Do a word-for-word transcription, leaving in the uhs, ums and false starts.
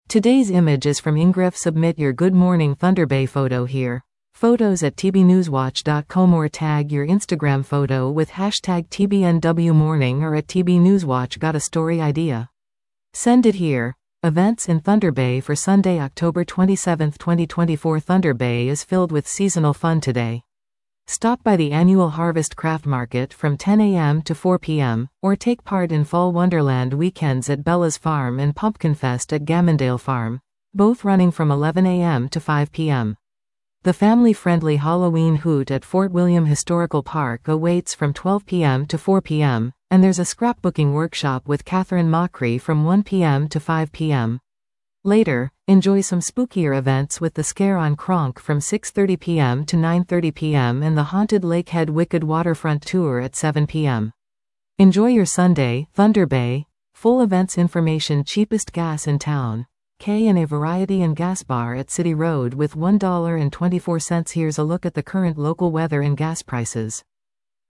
Today's image is from Ingrif. Submit your Good Morning Thunder Bay photo here. Photos at t b newswatch dot com or tag your Instagram photo with hashtag T B N W morning or at tbnewswatch. Got a story idea? Send it here. Events in Thunder Bay for Sunday, October twenty-seventh, twenty twenty-four. Thunder Bay is filled with seasonal fun today. Stop by the annual Harvest Craft Market from ten a m to four p m, or take part in Fall Wonderland weekends at Bella's Farm and Pumpkin Fest at Gammondale Farm, both running from eleven a m to five p m The family-friendly Halloween Hoot at Fort William Historical Park awaits from twelve p m to four p m, and there's a scrapbooking workshop with Catherine Mockery from one p m to five p m Later, enjoy some spookier events with the Scare on Kronk from six thirty p m to nine thirty p m and the Haunted Lakehead Wicked Waterfront Tour at seven p m Enjoy your Sunday, Thunder Bay. Full events information. Cheapest gas in town. K and A Variety and Gas Bar at City Road with one dollar and twenty-four cents. Here's a look at the current local weather and gas prices.